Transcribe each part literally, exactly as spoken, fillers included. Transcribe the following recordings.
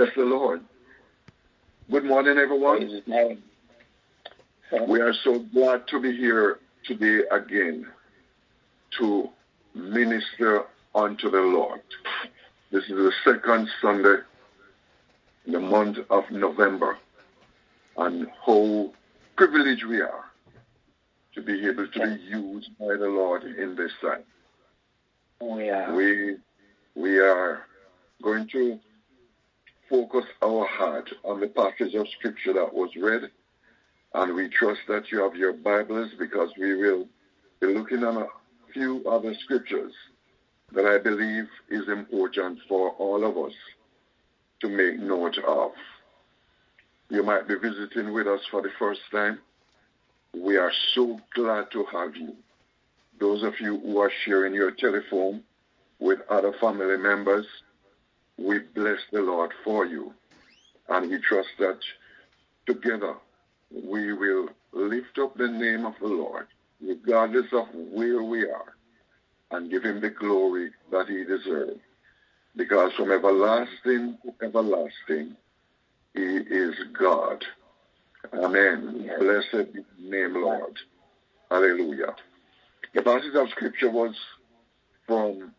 Bless the Lord. Good morning, everyone. Praise his name. We are so glad to be here today again to minister unto the Lord. This is the second Sunday in the month of November, and how privileged we are to be able to be used by the Lord in this time. We are. We, we are going to focus our heart on the passage of Scripture that was read, and we trust that you have your Bibles, because we will be looking at a few other scriptures that I believe is important for all of us to make note of. You might be visiting with us for the first time. We are so glad to have you. Those of you who are sharing your telephone with other family members, we bless the Lord for you. And we trust that together we will lift up the name of the Lord, regardless of where we are, and give him the glory that he deserves. Because from everlasting to everlasting, he is God. Amen. Yes. Blessed be the name, Lord. Hallelujah. The passage of Scripture was from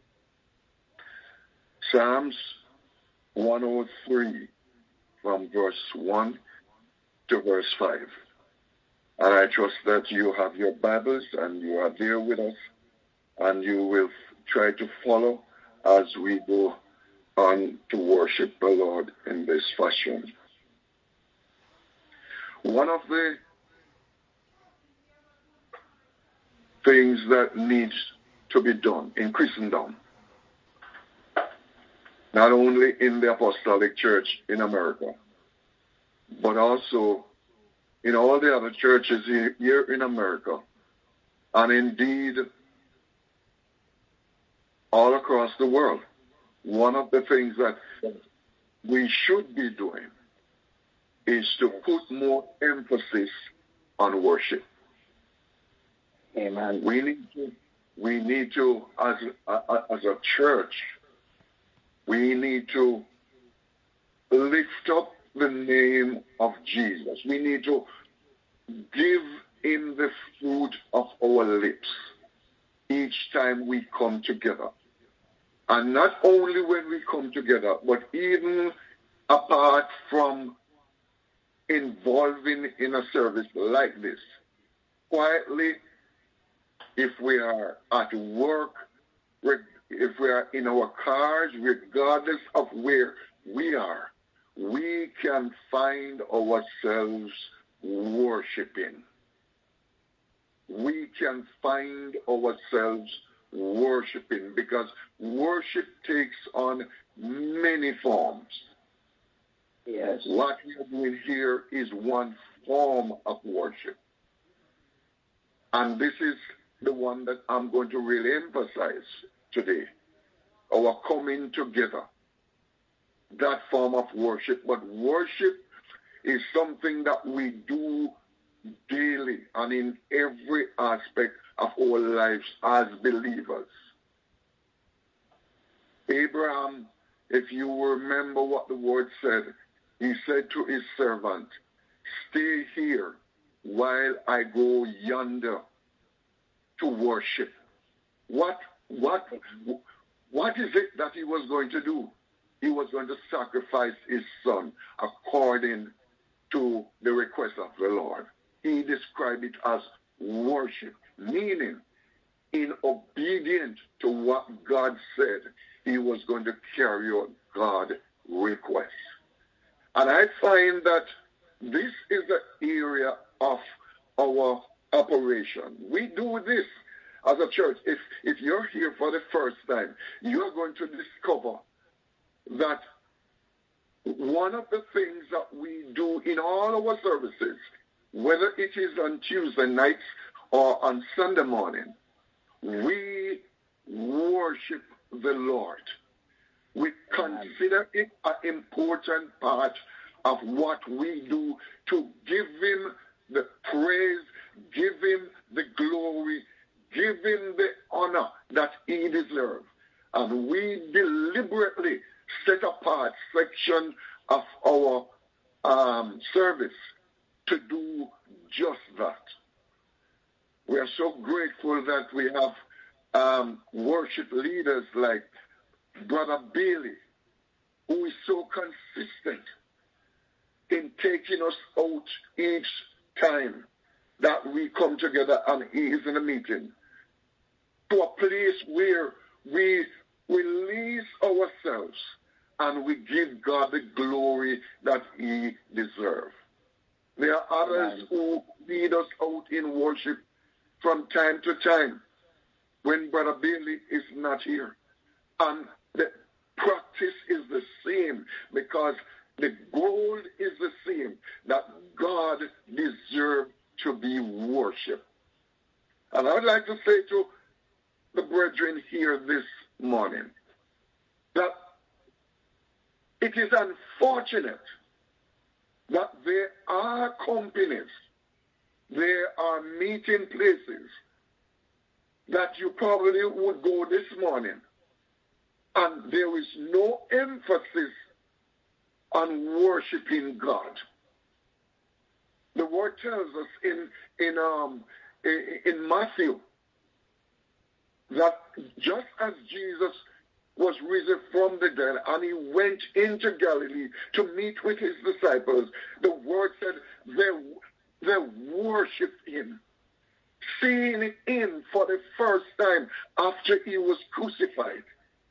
Psalms one oh three, from verse one to verse five. And I trust that you have your Bibles and you are there with us, and you will try to follow as we go on to worship the Lord in this fashion. One of the things that needs to be done in Christendom, not only in the Apostolic Church in America, but also in all the other churches here in America, and indeed all across the world, one of the things that we should be doing is to put more emphasis on worship. Amen. We need to, we need to, as a, as a church, we need to lift up the name of Jesus. We need to give him the fruit of our lips each time we come together. And not only when we come together, but even apart from involving in a service like this, quietly, if we are at work, if we are in our cars, regardless of where we are, we can find ourselves worshiping. We can find ourselves worshiping, because worship takes on many forms. Yes. What we are doing here is one form of worship. And this is the one that I'm going to really emphasize today. Our coming together. That form of worship. But worship is something that we do daily and in every aspect of our lives as believers. Abraham, if you remember what the word said, he said to his servant, "Stay here while I go yonder to worship." What, what, what is it that he was going to do? He was going to sacrifice his son according to the request of the Lord. He described it as worship, meaning in obedience to what God said, he was going to carry out God's request. And I find that this is the area of our operation. We do this as a church. If, if you're here for the first time, you're going to discover that one of the things that we do in all our services, whether it is on Tuesday nights or on Sunday morning, we worship the Lord. We consider it an important part of what we do to give him the praise, give him the glory, give him the honor that he deserves. And we deliberately set apart section of our um, service to do just that. We are so grateful that we have um, worship leaders like Brother Bailey, who is so consistent in taking us out each time that we come together and he is in a meeting, to a place where we release ourselves and we give God the glory that he deserves. There are others who lead us out in worship from time to time when Brother Bailey is not here. And the practice is the same because the goal is the same, that God deserves to be worshipped. And I would like to say to the brethren here this morning that it is unfortunate that there are companies, there are meeting places that you probably would go this morning and there is no emphasis on worshiping God. The word tells us in in um in, in Matthew that just as Jesus was risen from the dead and he went into Galilee to meet with his disciples, the word said they, they worshipped him, seeing him for the first time after he was crucified.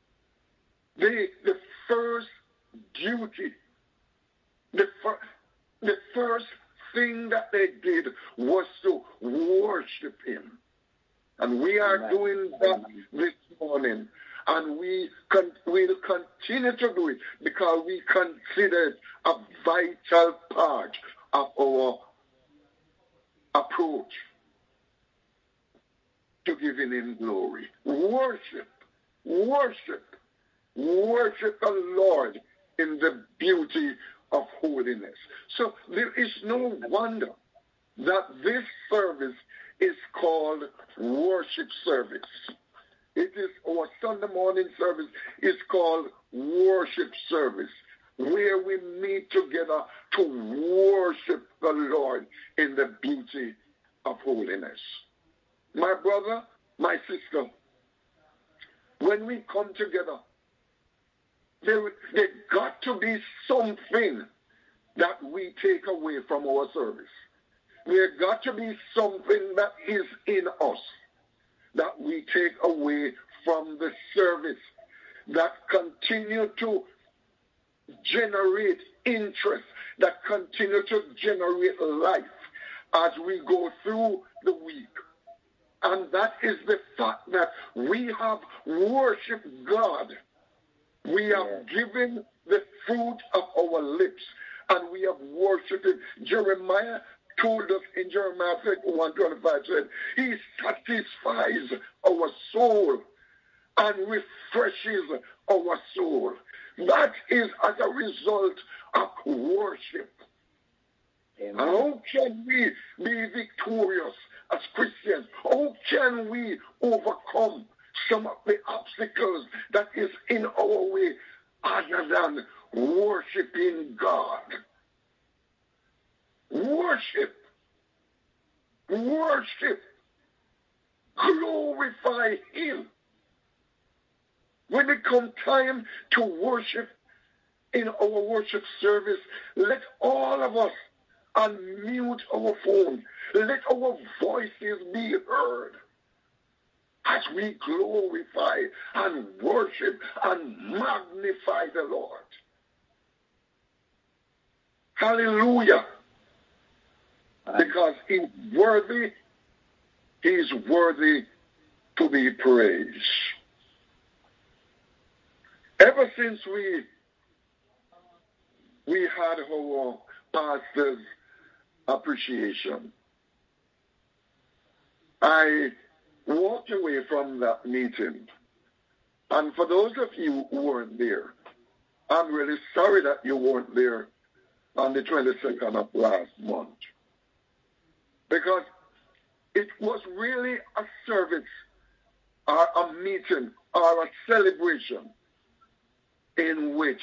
They, the first duty, the, fir- the first thing that they did was to worship him. And we are Amen. Doing that this morning. And we con- will continue to do it because we consider it a vital part of our approach to giving him glory. Worship, worship, worship the Lord in the beauty of holiness. So there is no wonder that this service is called worship service. It is our Sunday morning service is called worship service, where we meet together to worship the Lord in the beauty of holiness. My brother, my sister, when we come together, there, there got to be something that we take away from our service. There got to be something that is in us that we take away from the service, that continue to generate interest, that continue to generate life as we go through the week. And that is the fact that we have worshiped God. We have yeah. given the fruit of our lips, and we have worshipped him. Jeremiah told us in Jeremiah thirty-one twenty-five, said, he satisfies our soul and refreshes our soul. That is as a result of worship. Amen. And how can we be victorious as Christians? How can we overcome some of the obstacles that is in our way other than worshiping God? Worship, worship, glorify him. When it comes time to worship in our worship service, let all of us unmute our phone. Let our voices be heard as we glorify and worship and magnify the Lord. Hallelujah. Because he's worthy, he's worthy to be praised. Ever since we we had our pastor's appreciation, I walked away from that meeting. And for those of you who weren't there, I'm really sorry that you weren't there on the twenty-second of last month. Because it was really a service or a meeting or a celebration in which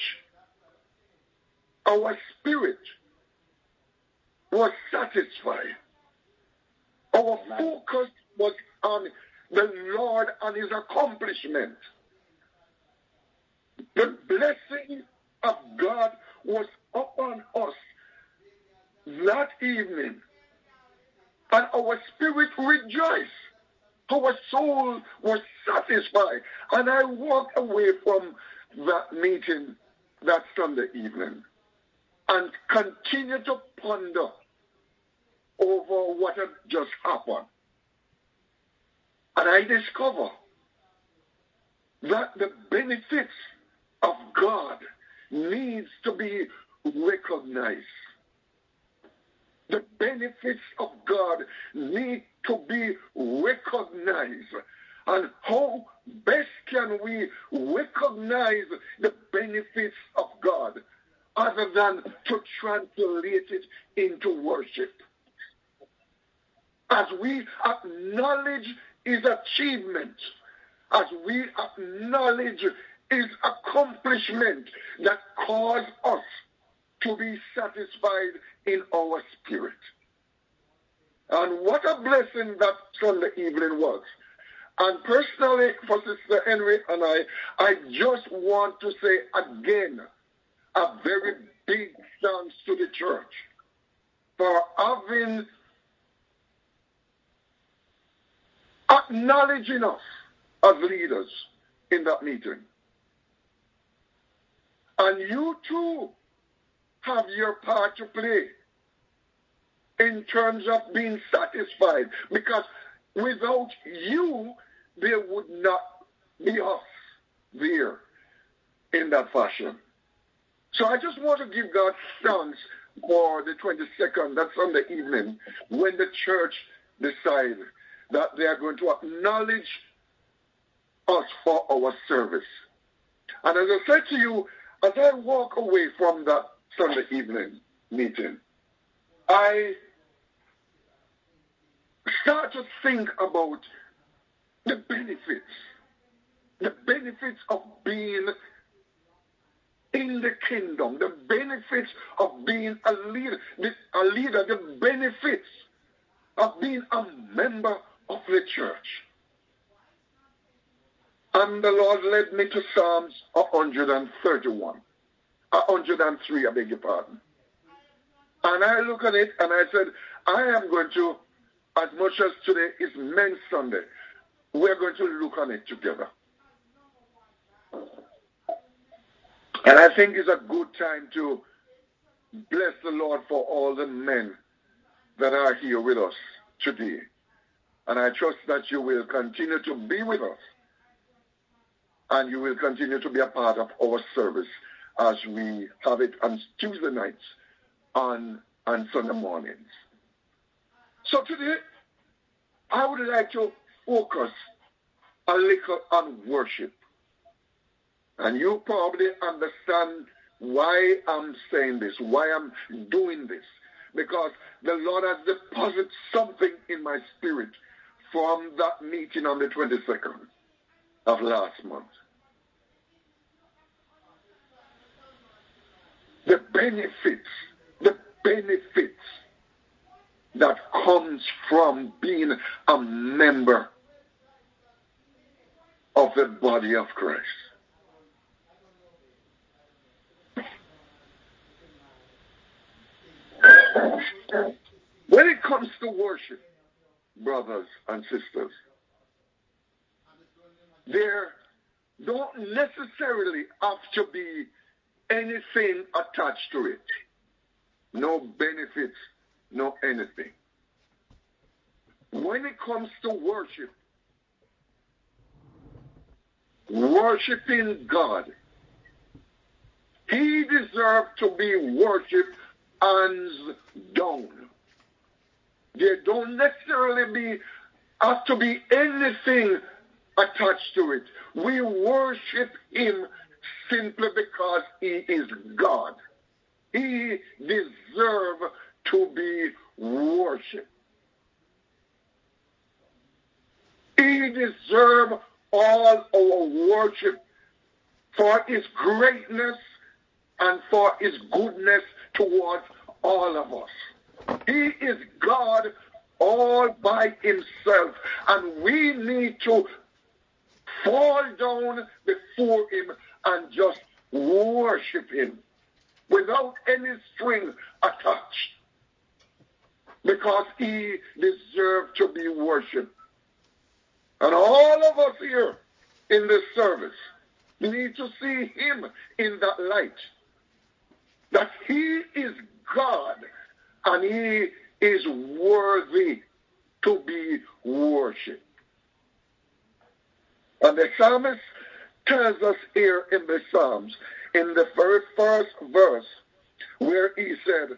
our spirit was satisfied. Our focus was on the Lord and his accomplishment. The blessing of God was upon us that evening, and our spirit rejoiced. Our soul was satisfied. And I walked away from that meeting that Sunday evening and continued to ponder over what had just happened. And I discovered that the benefits of God needs to be recognized. The benefits of God need to be recognized. And how best can we recognize the benefits of God other than to translate it into worship? As we acknowledge his achievement, as we acknowledge his accomplishment that caused us to be satisfied in our spirit. And what a blessing that Sunday evening was. And personally, for Sister Henry and I, I just want to say again a very big thanks to the church for having acknowledging us as leaders in that meeting. And you too have your part to play in terms of being satisfied, because without you, there would not be us there in that fashion. So I just want to give God thanks for the twenty-second, that Sunday evening, when the church decided that they are going to acknowledge us for our service. And as I said to you, as I walk away from that Sunday evening meeting, I start to think about the benefits, the benefits of being in the kingdom, the benefits of being a leader, a leader, the benefits of being a member of the church. And the Lord led me to Psalms one thirty-one, one oh three, I beg your pardon. And I look at it and I said, I am going to, as much as today is Men's Sunday, we're going to look on it together. And I think it's a good time to bless the Lord for all the men that are here with us today. And I trust that you will continue to be with us, and you will continue to be a part of our service as we have it on Tuesday nights on, on Sunday mornings. So today, I would like to focus a little on worship. And you probably understand why I'm saying this, why I'm doing this. Because the Lord has deposited something in my spirit from that meeting on the twenty-second of last month. The benefits, the benefits that comes from being a member of the body of Christ. When it comes to worship, brothers and sisters, there don't necessarily have to be anything attached to it. No benefits, no anything. When it comes to worship, worshiping God, he deserves to be worshipped hands down. There don't necessarily be have to be anything attached to it. We worship him simply because he is God. He deserves to be worshipped. He deserves all our worship for his greatness and for his goodness towards all of us. He is God all by himself, and we need to fall down before him and just worship him without any string attached, because he deserves to be worshipped. And all of us here in this service need to see him in that light, that he is God and he is worthy to be worshipped. And the psalmist tells us here in the Psalms, in the first, first verse, where he said,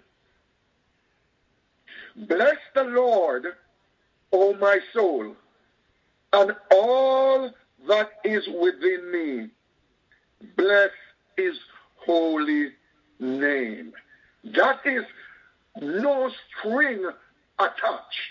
"Bless the Lord, O my soul, and all that is within me. Bless his holy name." That is no string attached.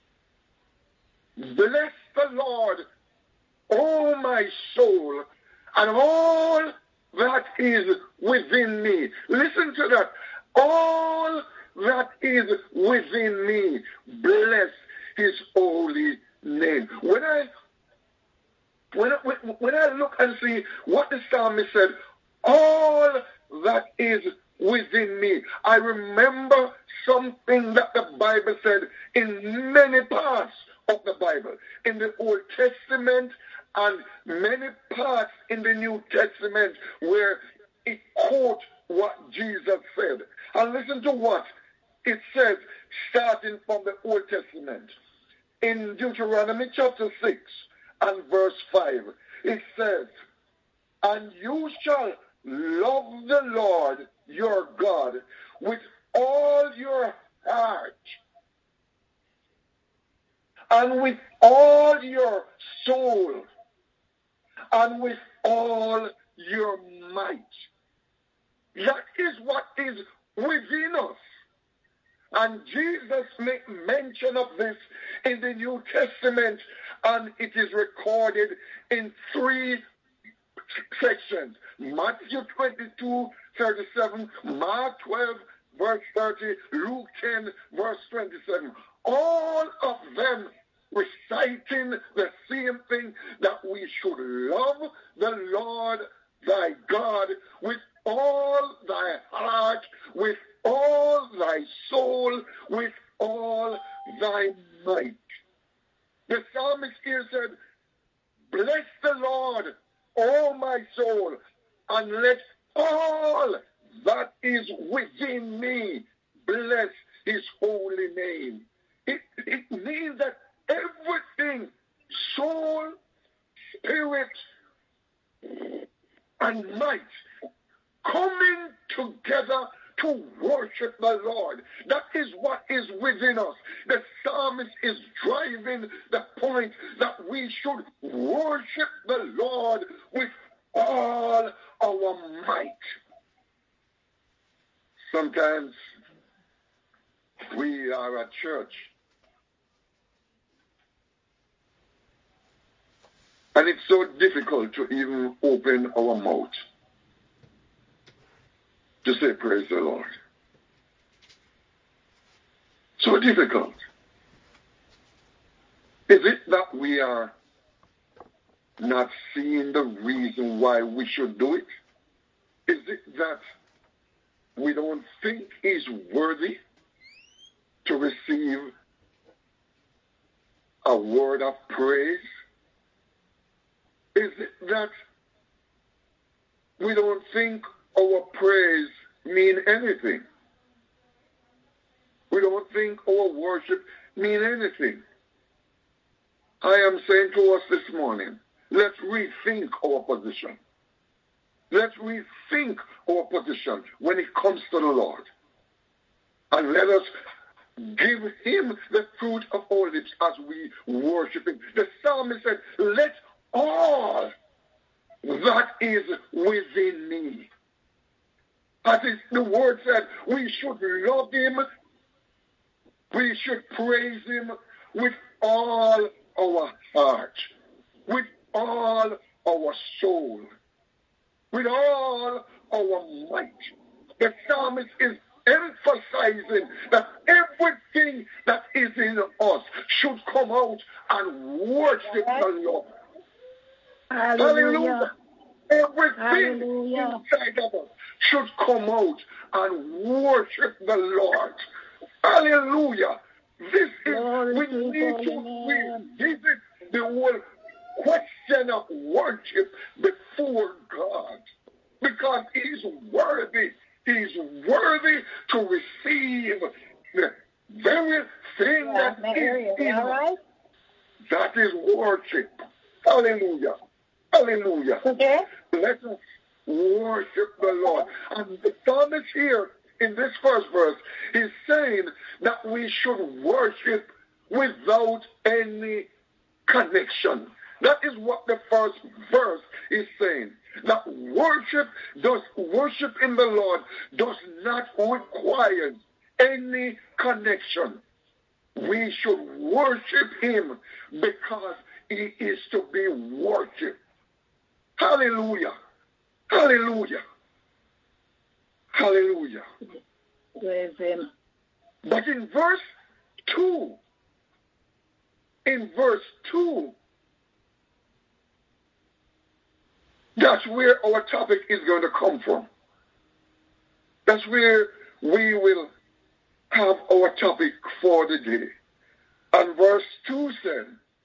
Bless the Lord, O my soul, and all that is within me. Listen to that. All that is within me. Bless his holy name. When I when I, when I look and see what the psalmist said, all that is within me, I remember something that the Bible said in many parts of the Bible, in the Old Testament and many parts in the New Testament, where it quotes what Jesus said. And listen to what it says, starting from the Old Testament. In Deuteronomy chapter six and verse five, it says, "And you shall love the Lord your God with all your heart, and with all your soul, and with all your might." That is what is within us. And Jesus made mention of this in the New Testament, and it is recorded in three sections. Matthew twenty-two, thirty-seven, Mark twelve, verse thirty, Luke ten, verse twenty-seven. All of them reciting the same thing, that we should love the Lord thy God with all thy heart, with all thy soul, with all thy might. The psalmist here said, "Bless the Lord, O my soul, and let all that is within me bless his holy name." It, it means that everything, soul, spirit, and might, coming together to worship the Lord. That is what is within us. The psalmist is driving the point that we should worship the Lord with all our might. Sometimes we are at church, and it's so difficult to even open our mouth to say praise the Lord. So difficult. Is it that we are not seeing the reason why we should do it? Is it that we don't think he's worthy to receive a word of praise? Is it that we don't think our praise mean anything? We don't think our worship mean anything? I am saying to us this morning, let's rethink our position. Let's rethink our position when it comes to the Lord. And let us give him the fruit of our lips as we worship him. The psalmist said, "Let all that is within me." As the word said, we should love him, we should praise him with all our heart, with all our soul, with all our might. The psalmist is emphasizing that everything that is in us should come out and worship the Lord. Hallelujah. Hallelujah. Everything Hallelujah. Inside of us should come out and worship the Lord. Hallelujah. This is, Glory we need to revisit the whole question of worship before God. Because he's worthy. He's worthy to receive the very thing yeah, that is in us. Right? That is worship. Hallelujah. Hallelujah. Okay. Let us worship the Lord. And the psalmist here in this first verse is saying that we should worship without any connection. That is what the first verse is saying. That worship does worship in the Lord does not require any connection. We should worship him because he is to be worshipped. Hallelujah. Hallelujah. Hallelujah. Praise him. But in verse two, in verse two, that's where our topic is going to come from. That's where we will have our topic for the day. And verse two said,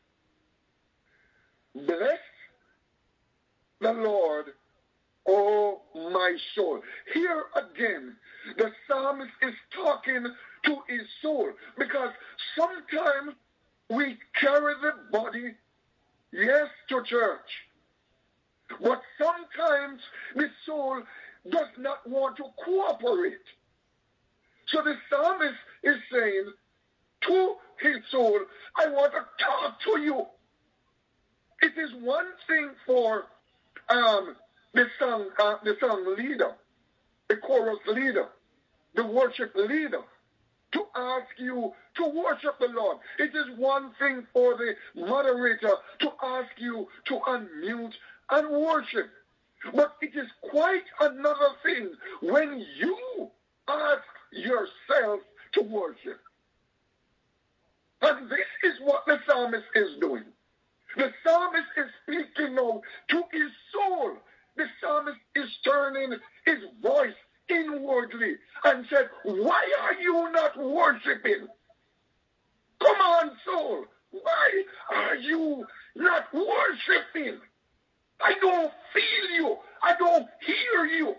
bless the Lord, O my soul. Here again, the psalmist is talking to his soul, because sometimes we carry the body, yes, to church, but sometimes the soul does not want to cooperate. So the psalmist is saying to his soul, I want to talk to you. It is one thing for um, the song, uh, the song leader, the chorus leader, the worship leader, to ask you to worship the Lord. It is one thing for the moderator to ask you to unmute and worship. But it is quite another thing when you ask yourself to worship. And this is what the psalmist is doing. The psalmist is speaking now to his soul. The psalmist is turning his voice inwardly and said, why are you not worshiping? Come on, soul. Why are you not worshiping? I don't feel you. I don't hear you.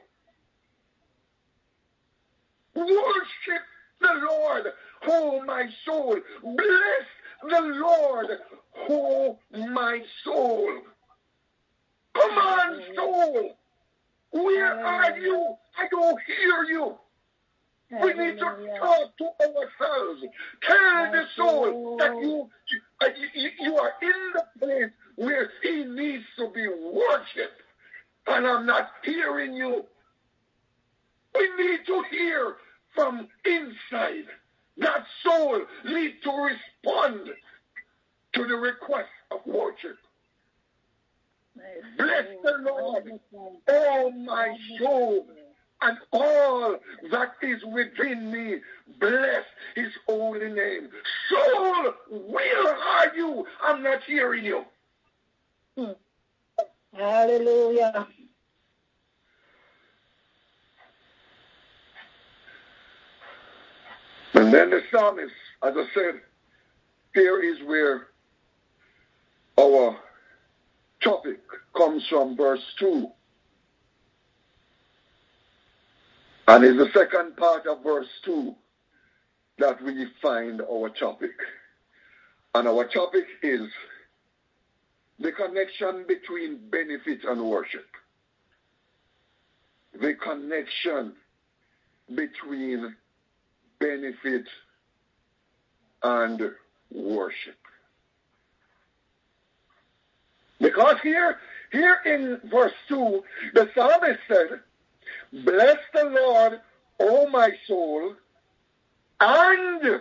Worship the Lord, oh my soul. Bless the Lord, oh my soul. Come on, soul. Where are you? I don't hear you. We need to talk to ourselves. Tell the soul that you, you, you are in the place where he needs to be worshipped. And I'm not hearing you. We need to hear from inside. That soul needs to respond to the request of worship. Bless the Lord, oh my soul, and all that is within me. Bless his holy name. Soul, where are you? I'm not hearing you. Hallelujah. And then the psalmist, as I said, here is where our topic comes from, verse two. And it's the second part of verse two that we find our topic. And our topic is the connection between benefit and worship. The connection between benefit and worship. Because here, here in verse two, the psalmist said, bless the Lord, O my soul, and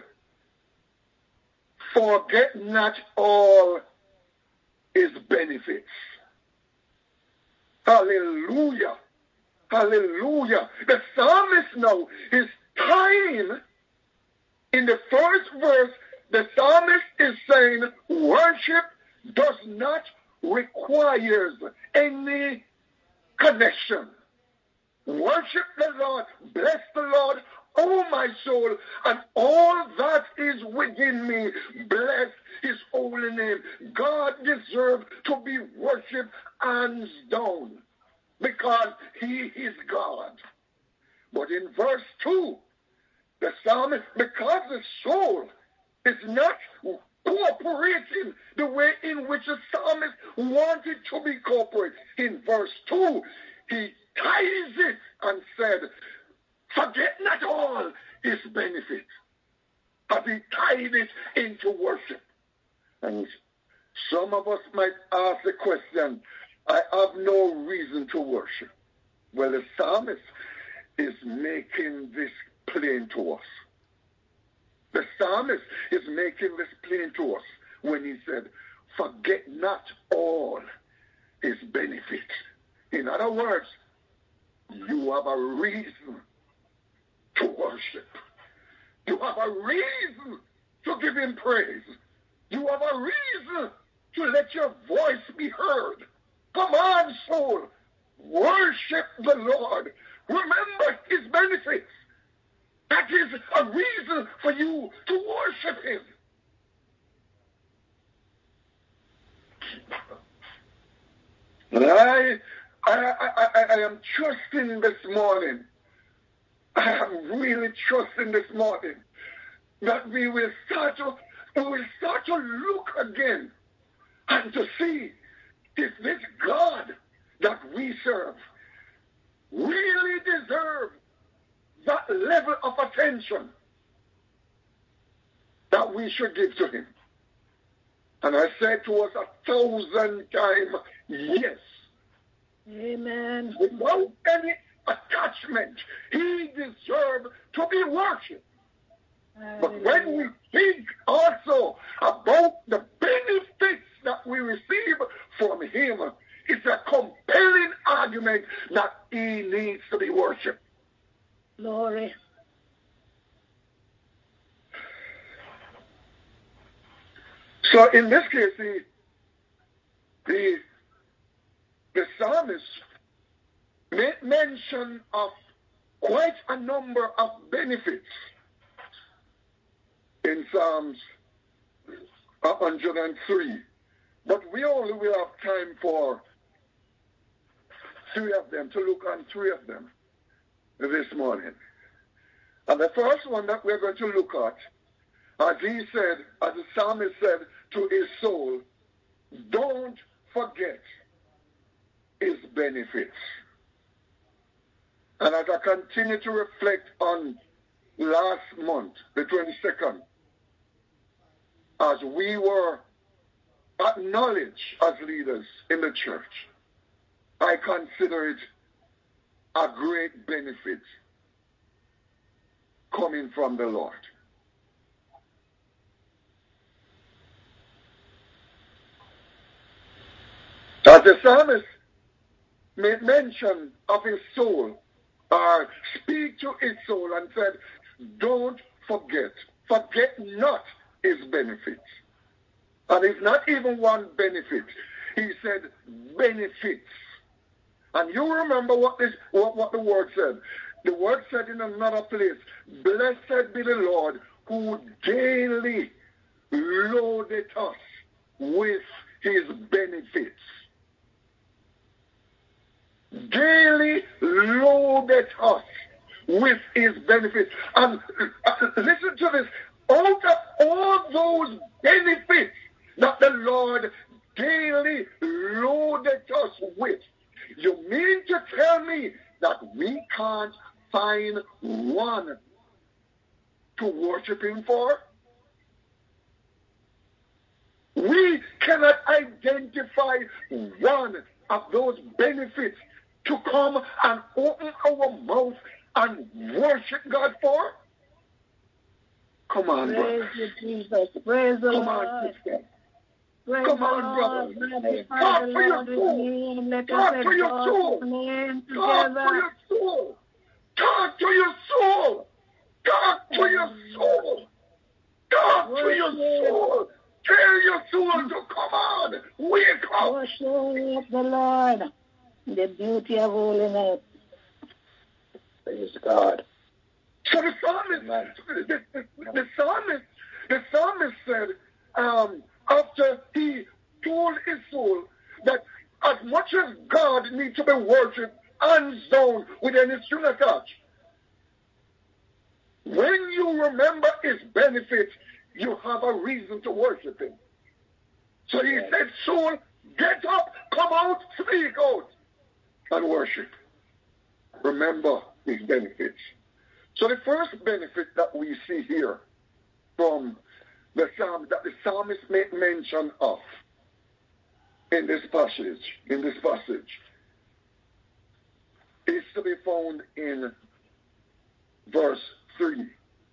forget not all his benefits. Hallelujah. Hallelujah. The psalmist now is tying in the first verse, the psalmist is saying worship does not require any connection. Worship the Lord, bless the Lord, oh my soul, and all that is within me, bless his holy name. God deserves to be worshipped hands down because he is God. But in verse two, the psalmist, because the soul is not cooperating the way in which the psalmist wanted to be cooperating, in verse two, he ties it and said, forget not all his benefits. As he tied it into worship. And some of us might ask the question, I have no reason to worship. Well, the psalmist is making this plain to us. The psalmist is making this plain to us when he said, forget not all his benefits. In other words, you have a reason to worship. You have a reason to give him praise. You have a reason to let your voice be heard. Come on, soul. Worship the Lord. Remember his benefits. That is a reason for you to worship him. And I, I, I, I, I am trusting this morning. I am really trusting this morning that we will start to, we will start to look again and to see if this God that we serve really deserves that level of attention that we should give to him. And I said to us a thousand times, yes. Amen. Without any attachment, he deserves to be worshipped. But when we think also about the benefits that we receive from him, it's a compelling argument that he needs to be worshipped. Glory. So in this case, the, the, the psalmist made mention of quite a number of benefits in Psalms one hundred three. But we only will have time for three of them, to look on three of them this morning. And the first one that we're going to look at, as he said, as the psalmist said to his soul, don't forget his benefits. And as I continue to reflect on last month, the twenty-second, as we were acknowledged as leaders in the church, I consider it a great benefit coming from the Lord. As the psalmist made mention of his soul, or speak to his soul and said, don't forget, forget not his benefits. And it's not even one benefit. He said benefits. And you remember what this what, what the word said. The word said in another place, blessed be the Lord who daily loaded us with his benefits. Daily loaded us with his benefits. And uh, listen to this. Out of all those benefits that the Lord daily loaded us with, you mean to tell me that we can't find one to worship him for? We cannot identify one of those benefits to come and open our mouth and worship God for? Come on, Praise brother. you, Jesus. Praise the Come Lord. on, sister. Praise Come the on, Lord. brother. Magnify Talk the to your Lord with soul. me. Let us Talk to your exalt soul. his name Talk to together. your soul. Talk to your soul. Talk to your soul. Talk to your soul. Tell your soul to come on. Wake up. Worship the Lord. The beauty of holiness. Praise God. So the psalmist, the, the, the psalmist, the psalmist said, um, after he told his soul that as much as God needs to be worshipped hands down with any string attached, when you remember his benefits, you have a reason to worship him. So he said, soul, get up, come out, speak out, and worship. Remember his benefits. So the first benefit that we see here from the psalm, that the psalmist made mention of in this passage, in this passage, is to be found in verse three.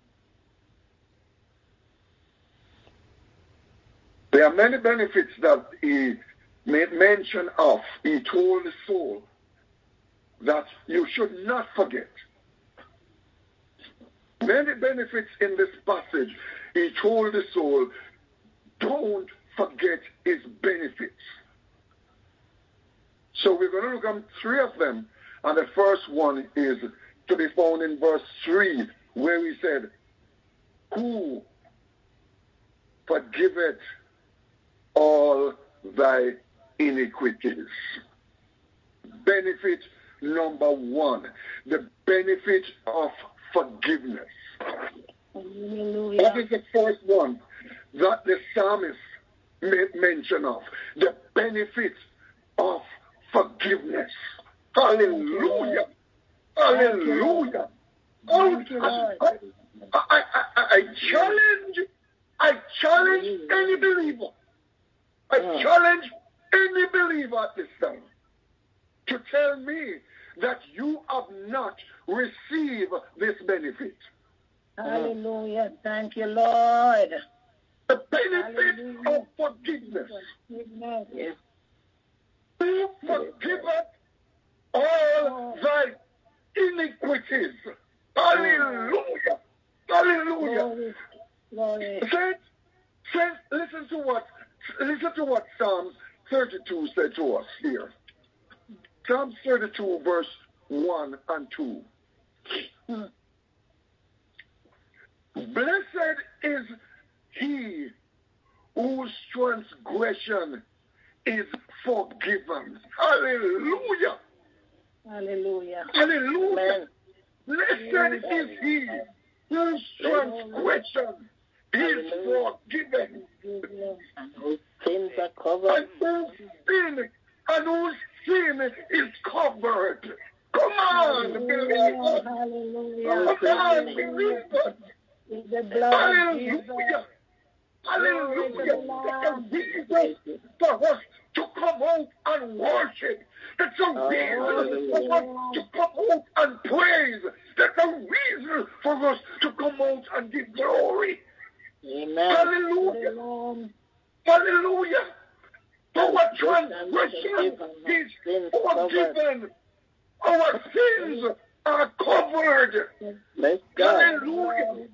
There are many benefits that he made mention of. He told the soul that you should not forget. Many benefits in this passage. He told the soul, don't forget his benefits. So we're going to look at three of them. And the first one is to be found in verse three, where he said, who forgiveth all thy iniquities. Benefit number one, the benefit of forgiveness. Hallelujah. That is the first one that the psalmist made mention of, the benefit of forgiveness. Hallelujah. Hallelujah. Thank you, Lord. I, I, I, I challenge, I challenge any believer. I challenge any believer at this time to tell me that you have not received this benefit. Hallelujah. Thank you, Lord. The benefit Hallelujah. of forgiveness. Forgiveness. Yes. Who forgiveth all thy iniquities. Hallelujah. Hallelujah. Glory. Glory. Saints, saints, listen to what listen to what Psalms thirty-two said to us here. Psalms thirty-two, verse one and two. Hmm. Blessed is he whose transgression is forgiven. Hallelujah. Hallelujah. Hallelujah. Amen. Blessed is he whose transgression is forgiven. And whose sins are And covered. whose sin, and whose sin is covered. Come on, believers. Hallelujah. Come on, believers. With the blood of Jesus. Hallelujah. Hallelujah. Glory to the That's a Lamb. reason for us to come out and worship. That's a reason for us to come out and praise. That's a reason for us to come out and give glory. Amen. Hallelujah. Hallelujah. Our transgression is forgiven. Our sins are covered. Bless God. Hallelujah.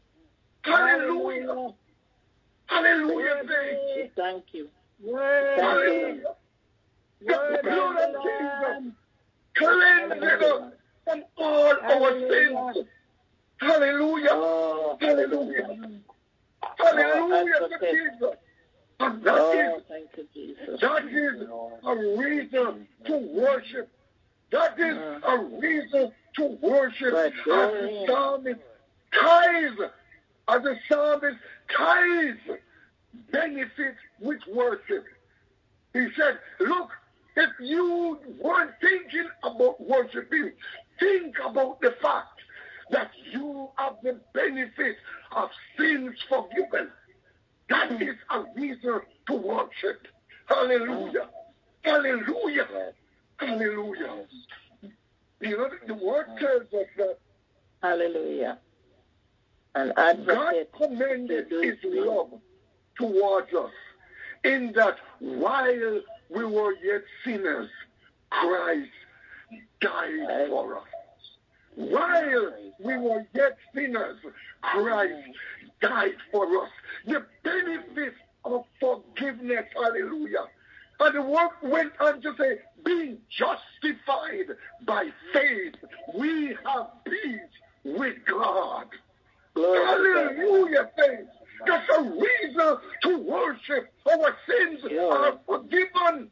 Hallelujah. Hallelujah. We thank you. Worthy. Hallelujah. The blood of Jesus cleanses us from all our sins. Hallelujah. Oh, Hallelujah. Oh, Hallelujah to advocate. Jesus. And that Oh, is thank you, Jesus. that is a reason to worship. That is a reason to worship. Right, As glory. the psalmist ties, as the psalmist ties benefit with worship. He said, look, if you weren't thinking about worshiping, think about the fact that you have the benefit of sins forgiven. That is a reason to worship. Hallelujah. Hallelujah. Hallelujah. You know, the word tells us that Hallelujah. And God advocate. commended his love towards us in that while we were yet sinners, Christ died for us. While we were yet sinners, Christ died for us. The benefits of forgiveness, hallelujah. And the word went on to say, being justified by faith, we have peace with God. Glory hallelujah, saints. That's a reason to worship. Our sins yeah. are forgiven.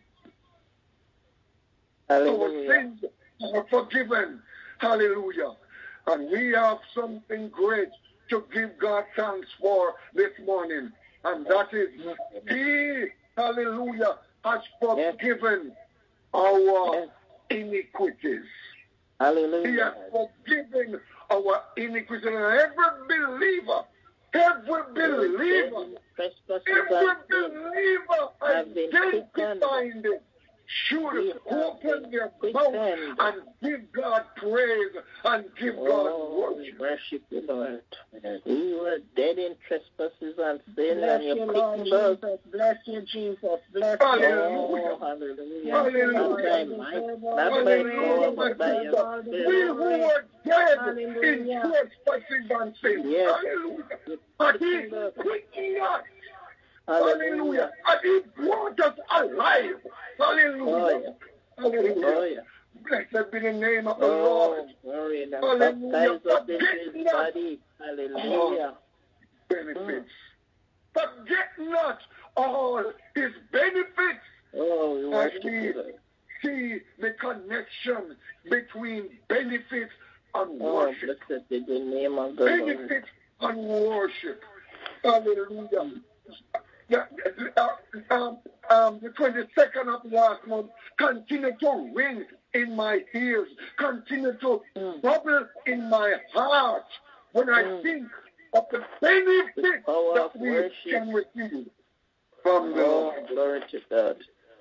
Hallelujah. Our sins are forgiven. Hallelujah. And we have something great to give God thanks for this morning. And that is, He, hallelujah, has forgiven yes. our yes. iniquities. Hallelujah. He has forgiven our iniquities. And every believer, every believer, every believer identifying it should open their mouth and give God praise and give oh, God worship. Worship the Lord. We were dead in trespasses and sin, and you picked us. Bless you, Jesus. Bless you. Hallelujah. Oh, hallelujah. Hallelujah. Not by power, but by your spirit. We who were dead hallelujah. in trespasses and sin. Yes. Hallelujah. And He quickened us. Hallelujah. And He brought us alive. Hallelujah. Oh, yeah. Hallelujah. Oh, yeah. Blessed be the name of the oh, Lord. Glory and hallelujah. Baptize us into His body. Hallelujah. Benefits. Mm. Forget not all His benefits. Oh, we worship you. See the connection between benefits and oh, worship. Blessed be the name of the benefits Lord. and worship. Hallelujah. Mm. The, uh, um, um, the twenty-second of last month continue to ring in my ears, continue to mm. bubble in my heart when I mm. think of the benefits that we worship. Can receive from the Lord. Oh, glory to God.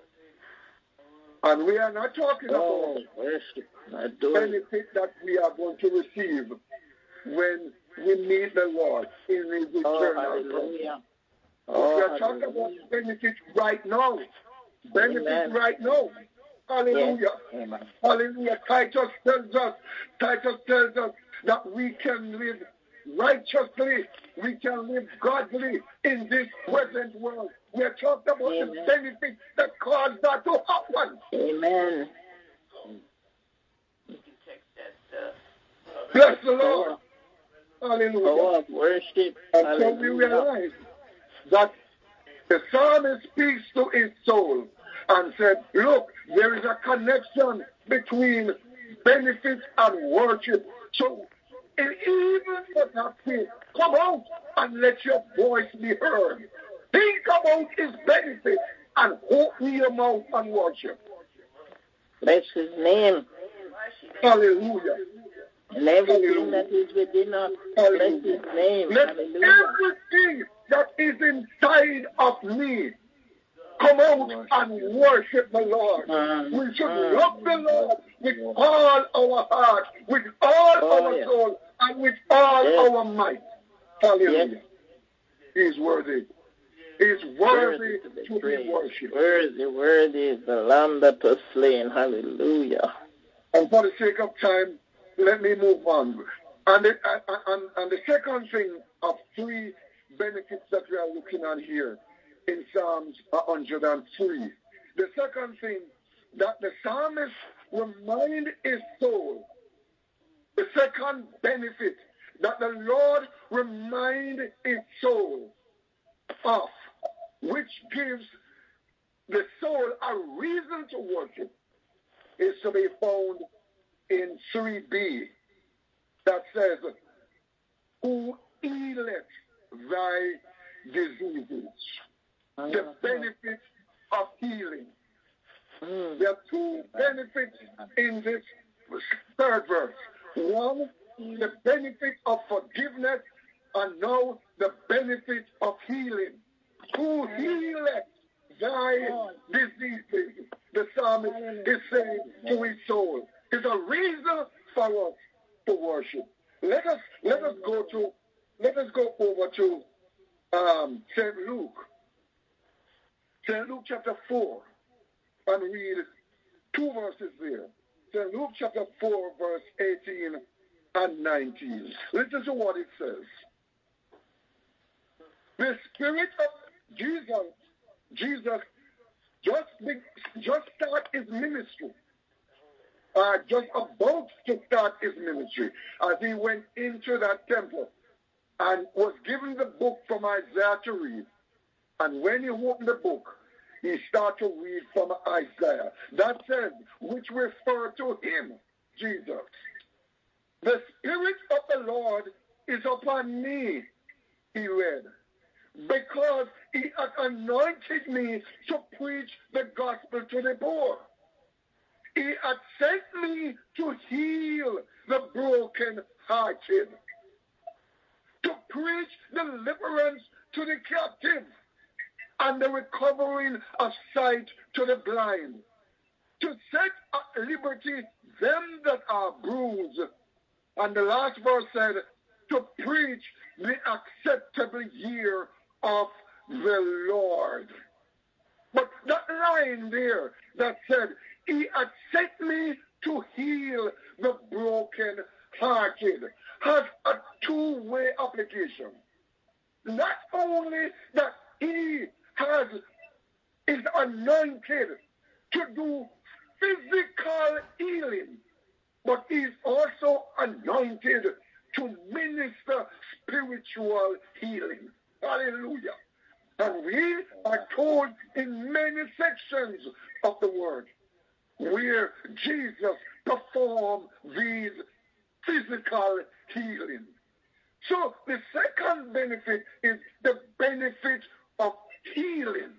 And we are not talking oh, about worship. the benefit that we are going to receive when we meet the Lord in His eternal oh, hallelujah. Oh, we are talking about benefits right now. Benefits Amen. Right now. Hallelujah. Yes. Hallelujah. Titus tells us, Titus tells us that we can live righteously, we can live godly in this present world. We are talking about Amen. The benefits that cause that to happen. Amen. Bless the Lord. Hallelujah. Oh, worship. And so we realize that the psalmist speaks to his soul and said, look, there is a connection between benefits and worship. So even for that case, come out and let your voice be heard. Think about His benefits and open your mouth and worship. Bless His name. Hallelujah. And everything Hallelujah. That is within us, Hallelujah. Bless His name. Let Hallelujah. everything that is inside of me come out worship. And worship the Lord. Um, we should um, love the Lord with all our heart, with all oh, our yeah. soul, and with all yes. our might. Hallelujah. Yes. He is worthy. He is worthy, worthy to be, to be worshipped. Worthy, worthy is the Lamb that was slain. Hallelujah. And for the sake of time, let me move on. And the, and, and the second thing of three benefits that we are looking at here in Psalms one hundred three. The second thing that the psalmist remind his soul, the second benefit that the Lord remind his soul of, which gives the soul a reason to worship, is to be found in three b, that says, who healeth thy diseases. Uh-huh. The benefits of healing. Mm. There are two benefits in this third verse. One, the benefit of forgiveness, and now the benefit of healing. Who healeth thy diseases? The psalmist is saying to his soul. It's a reason for us to worship. Let us let us go to let us go over to um, Saint Luke. Saint Luke chapter four, and read two verses there. Saint Luke chapter four, verse eighteen and nineteen. Listen to what it says. The Spirit of Jesus, Jesus just, just start his ministry. Uh, just about to start his ministry as he went into that temple and was given the book from Isaiah to read. And when he opened the book, he started to read from Isaiah. That says, which refer to him, Jesus. The Spirit of the Lord is upon me, he read, because he has anointed me to preach the gospel to the poor. He had sent me to heal the broken-hearted, to preach deliverance to the captive, and the recovering of sight to the blind, to set at liberty them that are bruised. And the last verse said, to preach the acceptable year of the Lord. But that line there that said, he had sent me to heal the broken-hearted has a two-way application. Not only that he has is anointed to do physical healing, but he's also anointed to minister spiritual healing. Hallelujah. And we are told in many sections of the word where Jesus performed these physical healing. So the second benefit is the benefit of healing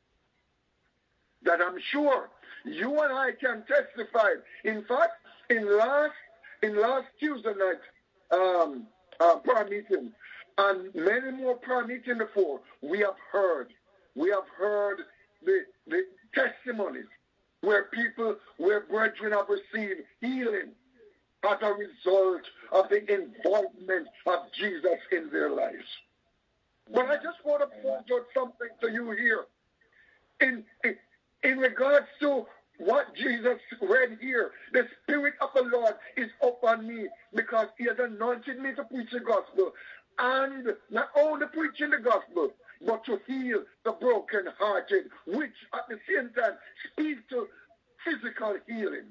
that I'm sure you and I can testify. In fact, in last in last Tuesday night um, uh, prayer meeting and many more prayer meetings before, we have heard we have heard the the testimonies where people, where brethren have received healing as a result of the involvement of Jesus in their lives. But I just want to point out something to you here. In, in, in regards to what Jesus read here, the Spirit of the Lord is upon me because he has anointed me to preach the gospel. And not only preaching the gospel, but to heal the broken-hearted, which at the same time speaks to physical healing.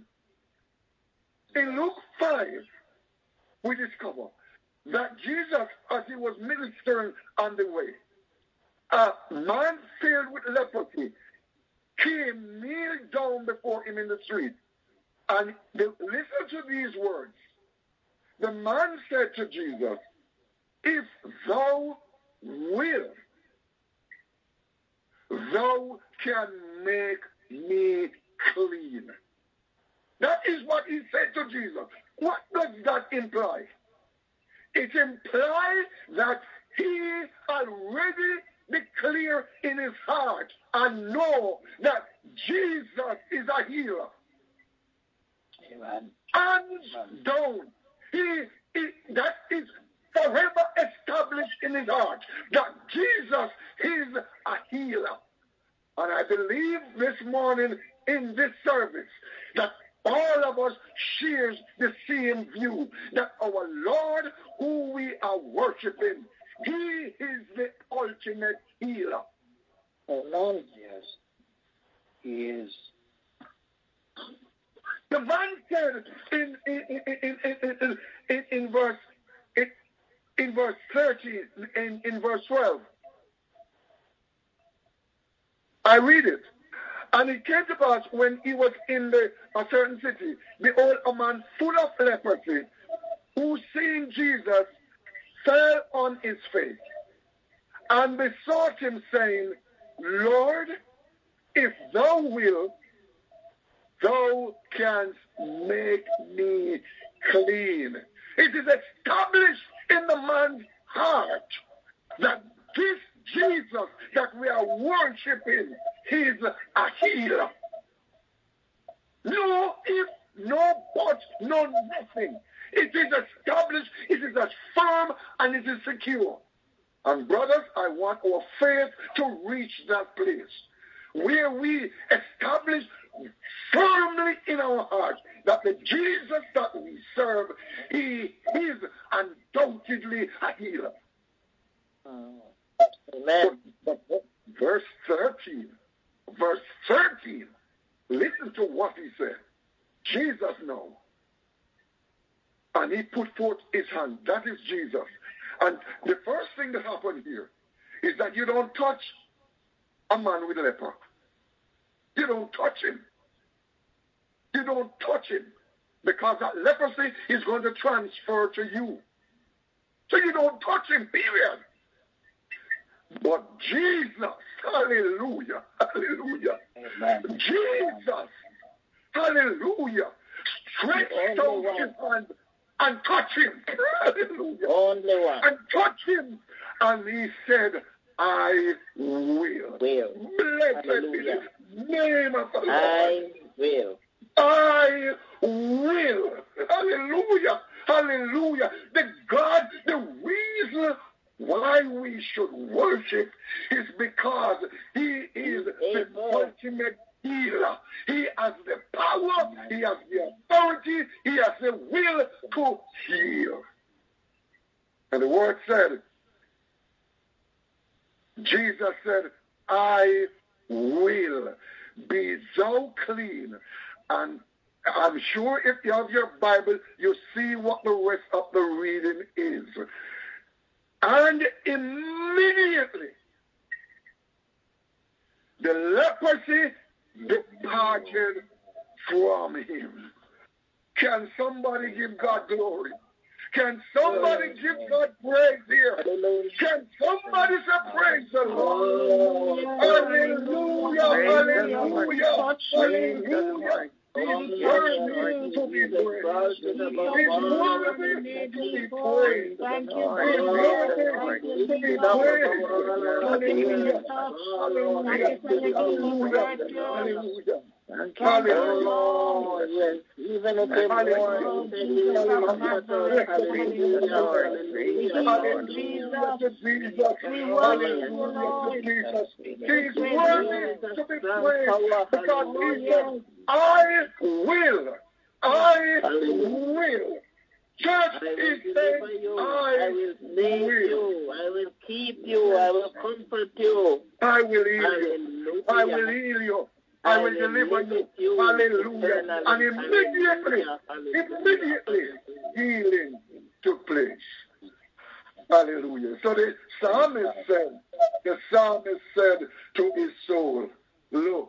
In Luke five, we discover that Jesus, as he was ministering on the way, a man filled with leprosy came, kneeled down before him in the street. And the, listen to these words. The man said to Jesus, if thou wilt, thou can make me clean. That is what he said to Jesus. What does that imply? It implies that he already declared in his heart and know that Jesus is a healer. Amen. Hands down. He, he, that is forever established in his heart that Jesus is a healer. And I believe this morning in this service that all of us shares the same view that our Lord, who we are worshiping, he is the ultimate healer. Amen. Yes. He is. The man said in in in in in, in, in, in verse in, in verse thirteen, in, in verse twelve. I read it. And it came to pass when he was in the, a certain city, behold, a man full of leprosy, who seeing Jesus, fell on his face, and besought him, saying, Lord, if thou wilt, thou canst make me clean. It is established in the man's heart that this Jesus that we are worshiping is a healer. No if, no but, no nothing. It is established, it is as firm, and it is secure. And brothers, I want our faith to reach that place where we establish firmly in our hearts that the Jesus that we serve, he is undoubtedly a healer. Amen. But, but verse thirteen, verse thirteen, listen to what he said. Jesus now. And he put forth his hand. That is Jesus. And the first thing that happened here is that you don't touch a man with leper. You don't touch him. You don't touch him. Because that leprosy is going to transfer to you. So you don't touch him, period. But Jesus, hallelujah, hallelujah. Amen. Jesus, hallelujah, stretched out his hand and touched him. Hallelujah. Only one. And touched him. And he said, I will. Will. Blessed be the name of the Lord. I will. I will. Hallelujah. Hallelujah. The God, the reason why we should worship is because he is the ultimate healer. He has the power, he has the authority, he has the will to heal. And the word said, Jesus said, I will be thou clean. And I'm sure if you have your Bible, you see what the rest of the reading is. And immediately, the leprosy departed from him. Can somebody give God glory? Can somebody give God praise here? Can somebody say praise the Lord? Hallelujah, hallelujah, hallelujah. He's worthy to be praised. He's worthy to be praised. He's worthy to be praised. Hallelujah. Hallelujah. Hallelujah. Hallelujah. Yes. Even if they mourn, they will comfort us. Hallelujah. Hallelujah to Jesus. Hallelujah to Jesus. He's worthy to be praised because he said, I will. I will. Just he said, I will save you. I will keep you. I will comfort you. I will heal you. I will heal you. I will deliver you. Hallelujah. And immediately, immediately, healing took place. Hallelujah. So the psalmist said, the psalmist said to his soul, look,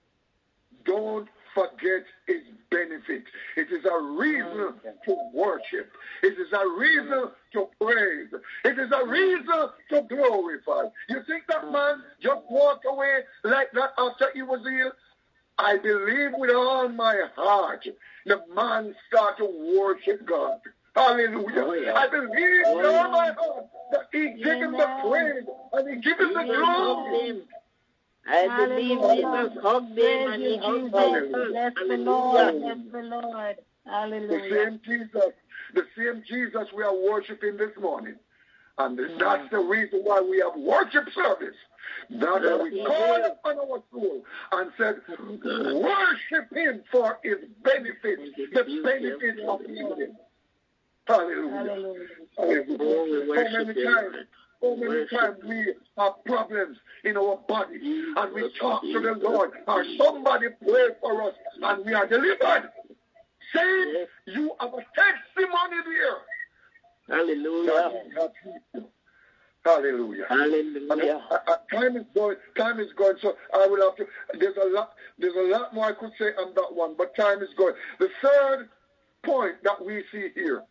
don't forget his benefit. It is a reason to worship. It is a reason to praise. It is a reason to glorify. You think that man just walked away like that after he was healed? I believe with all my heart the man started to worship God. Hallelujah. Oh, yeah. I believe oh, with all my heart that he gave him the praise and he gave him the glory. I believe Jesus hugged him and he hugged him. Bless the Lord. Bless the Lord. Hallelujah. The same Jesus, the same Jesus we are worshiping this morning. And that's the reason why we have worship service. Now that we call upon our soul and said, worship him for his benefit, the benefit of healing. Hallelujah. Hallelujah. So many times, so many times we have problems in our body and we talk to the Lord or somebody pray for us and we are delivered. Say you have a testimony there. Hallelujah. Hallelujah. Hallelujah. I, I, time is going. Time is going. So I will have to. There's a lot. There's a lot more I could say on that one, but time is going. The third point that we see here,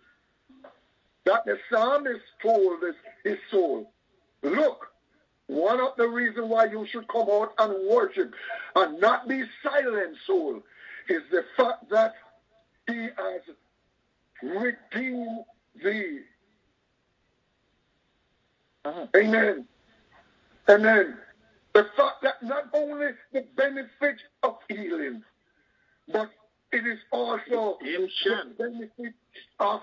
that the psalmist told his, his soul, look, one of the reasons why you should come out and worship and not be silent, soul, is the fact that he has redeemed thee. Uh-huh. Amen. Amen. The fact that not only the benefit of healing, but it is also redemption. The benefit of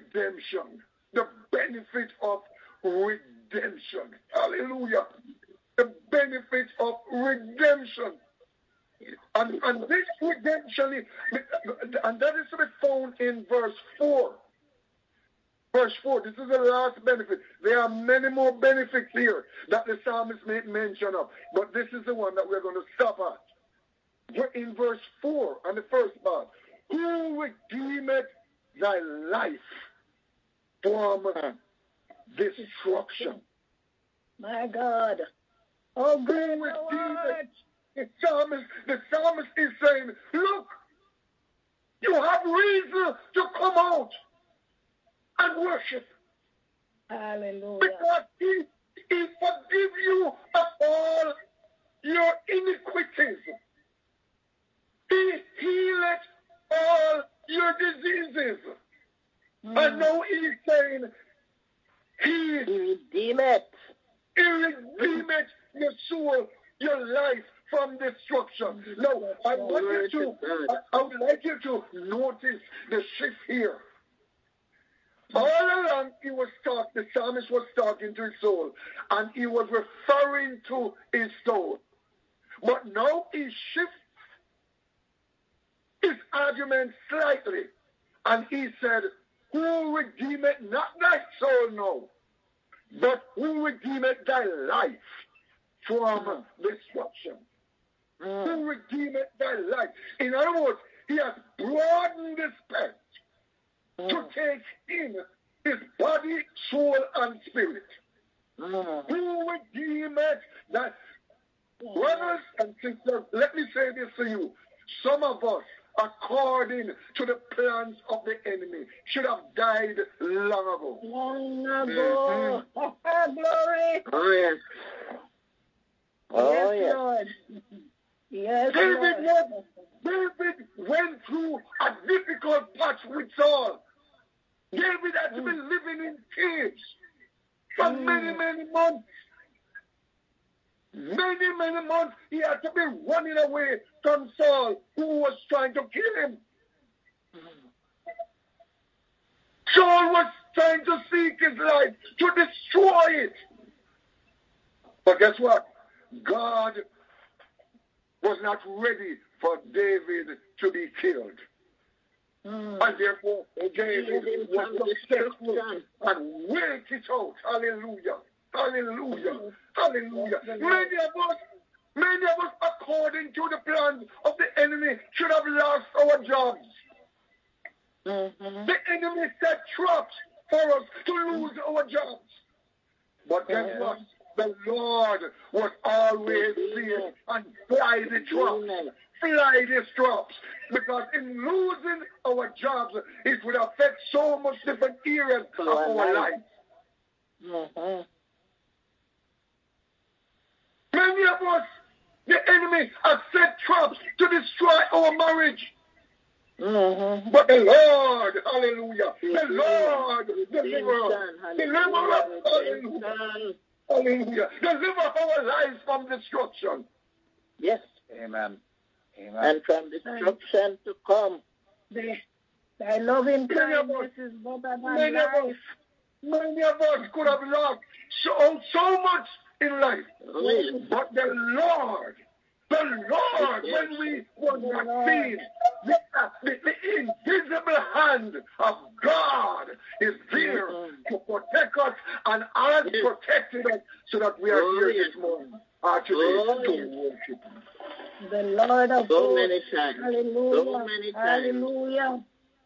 redemption. The benefit of redemption. Hallelujah. the benefit of redemption. And, and this redemption, and that is to be found in verse four. Verse four, this is the last benefit. There are many more benefits here that the psalmist made mention of, but this is the one that we're going to stop at. In verse four, and the first part, who redeemeth thy life from destruction? My God. Oh, great Lord. The psalmist, the psalmist is saying, look, you have reason to come out and worship. Hallelujah. Because he, he forgive you of all your iniquities. He healeth all your diseases. Mm. And now he's saying, he, he redeemeth. He redeemeth your soul, your life from destruction. Now, I want you to, I, I would like you to notice the shift here. All along, he was talking, the psalmist was talking to his soul, and he was referring to his soul. But now he shifts his argument slightly, and he said, who redeemeth not thy soul now, but who redeemeth thy life from mm. destruction? Mm. Who redeemeth thy life? In other words, he has broadened the spectrum mm. to take in his body, soul, and spirit. Mm. Who redeemeth that? Mm. Brothers and sisters, let me say this to you. Some of us, according to the plans of the enemy, should have died long ago. Long ago. Mm-hmm. Glory. Oh, yes. Oh, yes, Lord. Yes, David, Lord. Went, David went through a difficult patch with Saul. David had to mm. be living in caves for mm. many, many months. Many, many months he had to be running away from Saul, who was trying to kill him. Saul was trying to seek his life, to destroy it. But guess what? God was not ready for David to be killed. Mm. And therefore, David was successful and wait it out. Hallelujah. Hallelujah. Mm. Hallelujah. Many of us, many of us, according to the plans of the enemy, should have lost our jobs. Mm-hmm. The enemy set traps for us to lose mm-hmm. our jobs. But guess mm-hmm. what? The Lord was always there and fly the traps. Fly the traps. Because in losing our jobs, it would affect so much different areas of our life. Mm-hmm. Many of us, the enemy has set traps to destroy our marriage. Mm-hmm. But the Lord, hallelujah, the Lord, deliver, deliver us, hallelujah, hallelujah, deliver our lives from destruction. Yes. Amen. Amen. And from destruction to come. The, thy loving kindness is better than many life. Of us, many of us could have lost so, so much in life. Oh, yes. But the Lord, the Lord, yes. when we were not seen, the, the, the invisible hand of God is there mm-hmm. to protect us and has yes. protected us so that we are oh, here yes. this morning, uh, today, oh, to yes. worship. The Lord of so hosts. many times. Hallelujah. So many times. Hallelujah.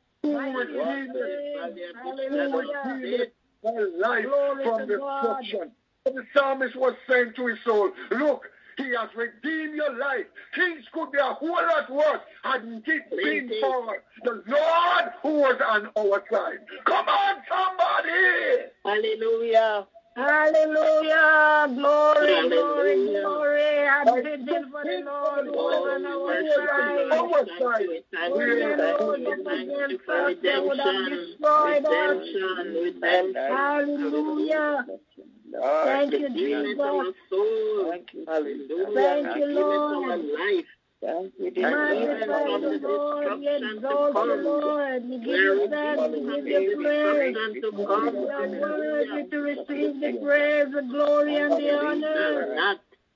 Hallelujah. Their life Glory from destruction. The psalmist was saying to his soul, look, he has redeemed your life. Things could be a whole lot worse hadn't it been for the Lord who was on our side. Come on, somebody! Hallelujah. Hallelujah. Glory, Hallelujah. glory, glory. Had it been for the Lord who was on our side. Our side. Hallelujah. Thank you, Jesus. Thank you, Hallelujah. Thank you, Lord. Thank you, magnify the Lord, we exalt the Lord, we give you thanks, we give you praise. You are worthy to receive the praise, the glory, and the honor.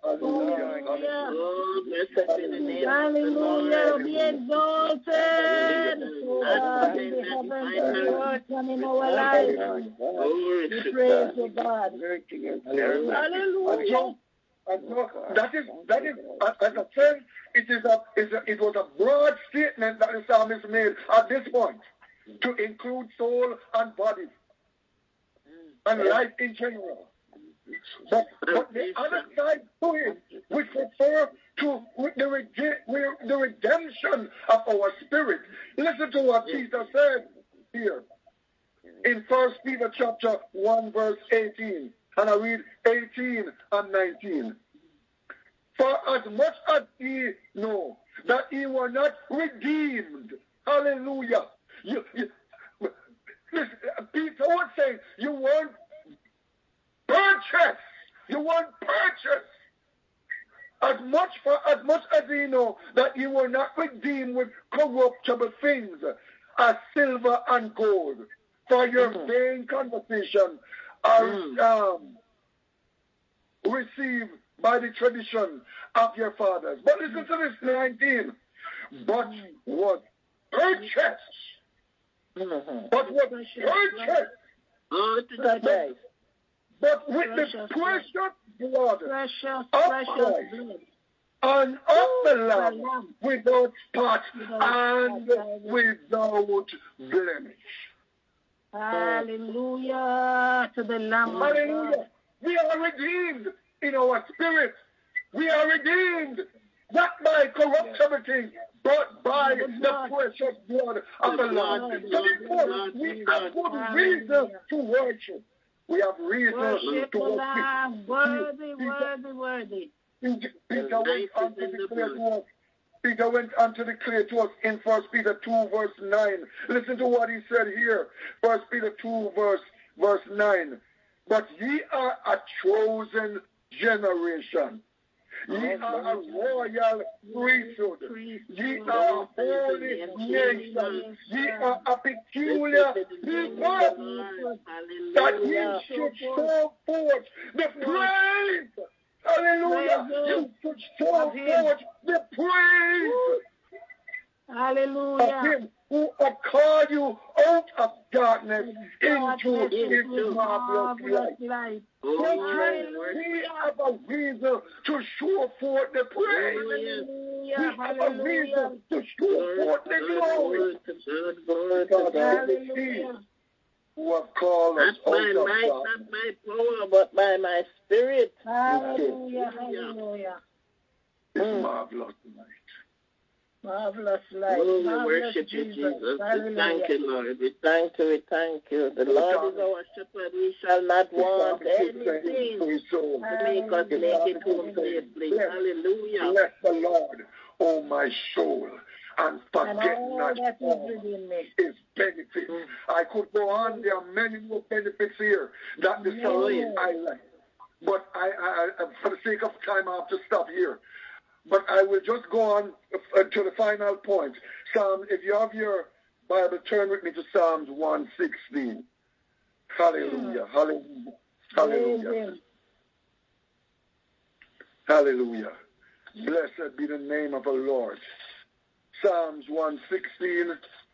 Hallelujah. Hallelujah. Oh, blessed be the name of the Hallelujah. Lord. Be exalted. Oh God, in the heavens and the earth and in our lives. Glory We to praise God. you, God. Hallelujah. Hallelujah. And so that is that is as I said, it is a, is a it was a broad statement that the psalmist made at this point to include soul and body and life in general. But, but the other side to it, which refer to the, rege- the redemption of our spirit. Listen to what Jesus said here in First Peter chapter one, verse eighteen. And I read eighteen and nineteen. For as much as ye know that ye were not redeemed, hallelujah. You, you, listen, Peter was saying you weren't purchased. You weren't purchased. As much for as much as ye know that ye were not redeemed with corruptible things, as silver and gold, for your mm. vain conversation are mm. um, received by the tradition of your fathers. But listen to this, nineteen. But was purchased. Mm-hmm. But was purchased. Oh, to the but, but with precious the precious blood, blood precious, of precious Christ blood. And of the Lamb without spot and without blemish. Hallelujah to the Lamb. Hallelujah. We are redeemed in our spirit. We are redeemed not by corruptible things, but by the, the precious blood of the, the Lord. So therefore, we have good reason to worship. We have reason worship to the worship. Lamb. Worthy, worthy, worthy. Peter went on to declare to us. Peter went on to declare to us in First Peter two, verse nine. Listen to what he said here. First Peter two, verse verse nine. But ye are a chosen generation. Ye are a royal priesthood. Ye are a holy nation. Ye are a peculiar people. That ye should show forth the praise. Hallelujah. You should show forth the praise. Hallelujah. Of him who have called you out of darkness into his marvelous light. Oh, we have a reason to show forth the praise. We have a reason to show forth the glory. Hallelujah. Who have called us not out by of might, darkness. not by power, but by my spirit. Hallelujah, hallelujah. It's mm. marvelous tonight. Marvelous light. Oh, we marvelous worship you, Jesus. Jesus. Hallelujah. We thank you, Lord. We thank you, we thank you. The Lord is our shepherd. We shall not want anything to make us make it home safely. Hallelujah. Bless the Lord, oh my soul, and forget and not that all his benefits. Mm. I could go on. There are many more benefits here that the psalmist highlights. But I, I, I, for the sake of time, I have to stop here. But I will just go on uh, to the final point. Psalm, if you have your Bible, turn with me to Psalms one sixteen. Hallelujah, mm. hallelujah, hallelujah. Hallelujah. Blessed be the name of the Lord. Psalms one sixteen.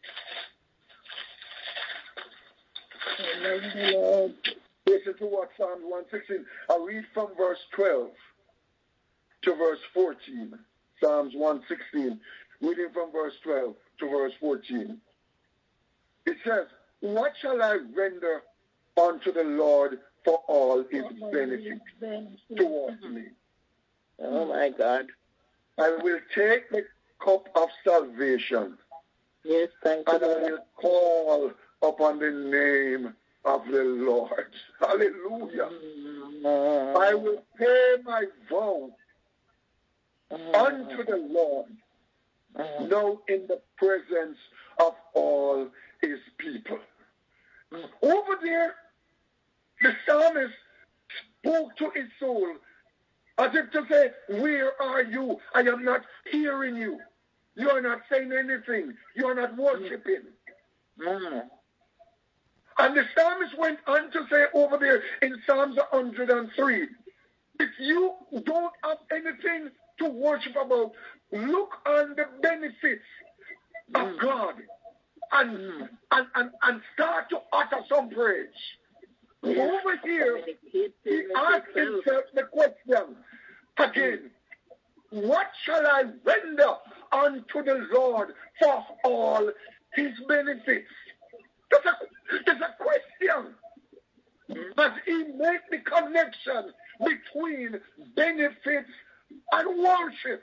Listen to what Psalms one sixteen. I read from verse twelve to verse fourteen. Psalms one sixteen. Reading from verse twelve to verse fourteen. It says, what shall I render unto the Lord for all his benefits towards me? Oh my God. I will take the cup of salvation. Yes, thank you. And I will call upon the name of the Lord. Hallelujah. Mm-hmm. I will pay my vow mm-hmm. unto the Lord, mm-hmm. now in the presence of all his people. Mm-hmm. Over there, the psalmist spoke to his soul as if to say, where are you? I am not hearing you. You are not saying anything. You are not worshiping. Mm-hmm. And the psalmist went on to say over there in Psalms one hundred three, If you don't have anything to worship about, look on the benefits of mm. God and, mm. and, and, and start to utter some praise. Yeah. Over here, he asked himself the question again, what shall I render unto the Lord for all his benefits? That's a, that's a question. But he made the connection between benefits and worship.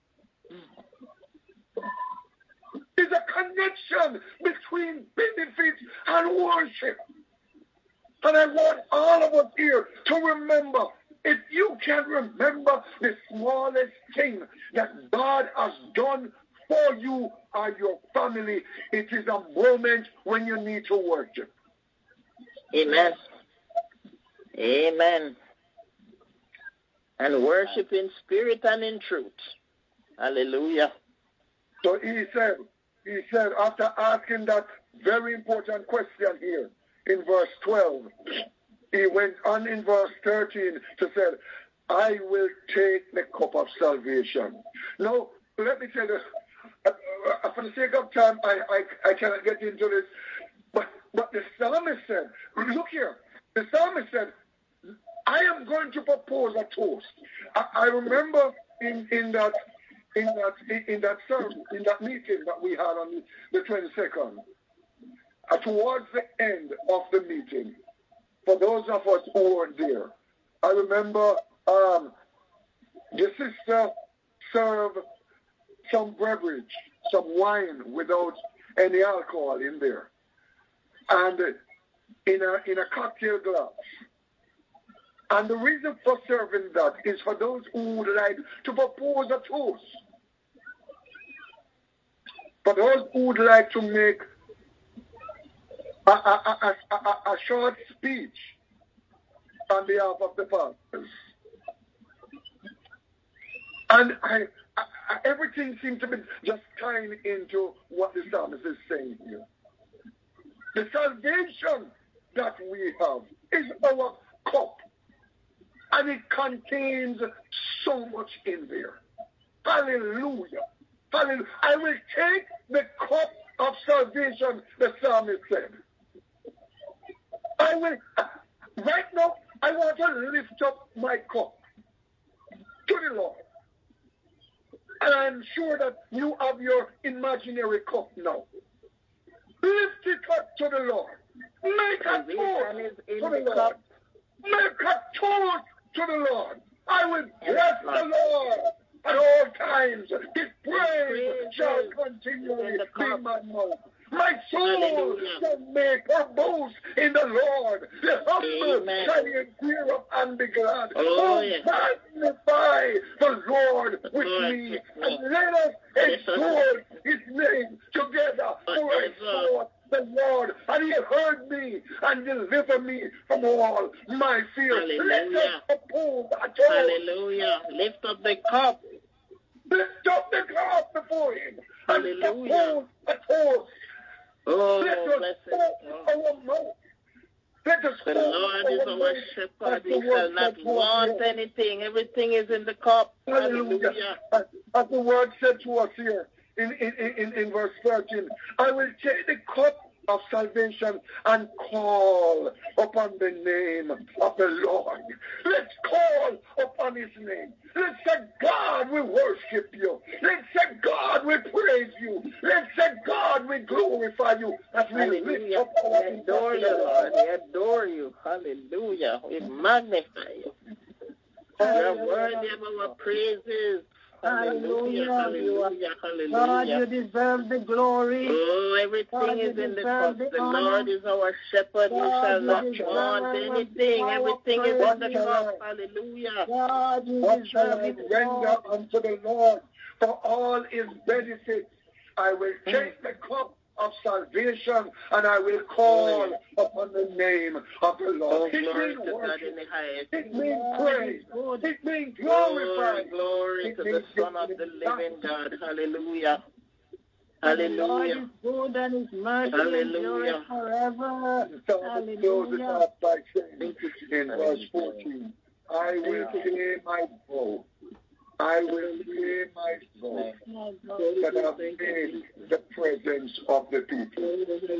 There's a connection between benefits and worship. And I want all of us here to remember, if you can remember the smallest thing that God has done for you or your family, it is a moment when you need to worship. Amen. Amen. And worship in spirit and in truth. Hallelujah. So he said, he said, after asking that very important question here in verse twelve, he went on in verse thirteen to say, I will take the cup of salvation. Now, let me tell you, uh, uh, for the sake of time, I, I, I cannot get into this, but, but the psalmist said, look here, the psalmist said, I am going to propose a toast. I, I remember in, in that in that in, in that sermon, in that meeting that we had on the, the twenty-second, uh, towards the end of the meeting, for those of us who weren't there, I remember um, the sister served some beverage, some wine without any alcohol in there, and in a in a cocktail glass. And the reason for serving that is for those who would like to propose a toast. For those who would like to make a, a, a, a, a short speech on behalf of the pastors. And I, I, everything seems to be just tying into what the psalmist is saying here. The salvation that we have is our cup. And it contains so much in there. Hallelujah. Hallelujah. I will take the cup of salvation, the psalmist said. I will, right now, I want to lift up my cup to the Lord. And I'm sure that you have your imaginary cup now. Lift it up to the Lord. Make a toast to the Lord. Make a toast to the Lord. I will bless the Lord at all times. His praise shall continually be in my mouth. My soul shall make her boast in the Lord. The humble shall hear of and be glad. Oh, magnify the Lord with me, and let us exalt his name together. For I saw the Lord, and he heard me and delivered me from all my fears. Let us oppose a toast. Hallelujah. Lift up the cup. Lift up the cup before him. Hallelujah. And a toast. Oh, let us open our mouth. Let us the Lord is our shepherd. We shall not want anything. Everything is in the cup. Hallelujah. Hallelujah. As the word said to us here in, in, in, in verse thirteen, I will take the cup of salvation and call upon the name of the Lord. Let's call upon his name. Let's say, God, we worship you. Let's say, God, we praise you. Let's say, God, we glorify you. As we Hallelujah. lift up our we adore you, Lord. We adore you. Hallelujah. We magnify you. You are worthy of our praises. Hallelujah, hallelujah, hallelujah. God, you deserve the glory. Oh, everything God, is in the cup. The, the Lord is our shepherd. God, we shall not want anything. Everything is in the cup. Hallelujah. God, you what shall I render unto the Lord for all his benefits? I will take the cup of salvation, and I will call upon the name of the Lord. Oh, glory to God in the highest. It means praise. It means glorify. Oh, glory to the Son of the living God. Hallelujah. Hallelujah. God is good and his mercy endures forever. Hallelujah. By saying in verse fourteen, I will pay my vow. I will pay my vow that I've made the presence of the people.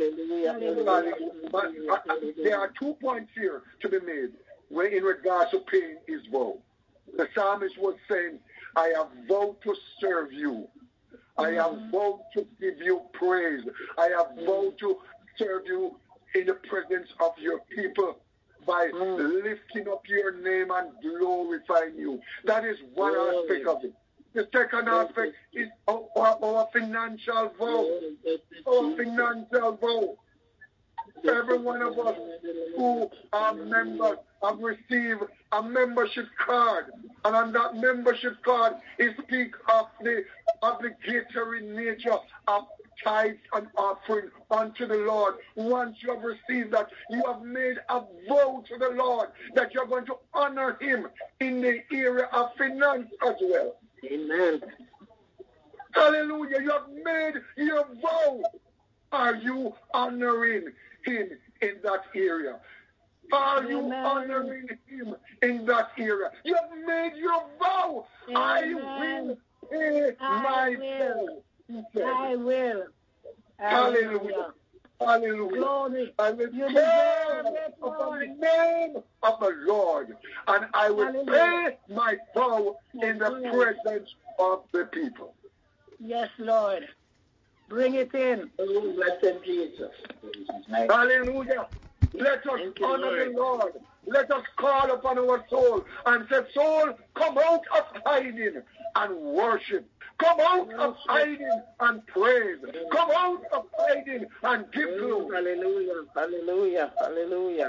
But there are two points here to be made when in regards to paying his vow. The psalmist was saying, I have vowed to serve you. I have vowed to give you praise. I have vowed to serve you in the presence of your people by lifting up your name and glorifying you. That is one aspect of it. The second aspect is our, our, our financial vow. Our financial vow. Every one of us who are members have received a membership card. And on that membership card, it speaks of the obligatory nature of tithes and offering unto the Lord. Once you have received that, you have made a vow to the Lord that you're going to honor him in the area of finance as well. Amen. Hallelujah. You have made your vow. Are you honoring him in that area? Are you Amen. honoring him in that area? You have made your vow. Amen. I will pay my vow. I will. Hallelujah. Hallelujah. Glory. I will You call deserve it, upon the Lord. name of the Lord, and I will Hallelujah. pay my vow in the presence of the people. Yes, Lord. Bring it in. Oh, blessed Jesus. Hallelujah. Let us Thank you, honor Lord. the Lord. Let us call upon our soul and say, soul, come out of hiding and worship. Come out of hiding and praise. Come out of hiding and give glory. Hallelujah. Hallelujah. Hallelujah.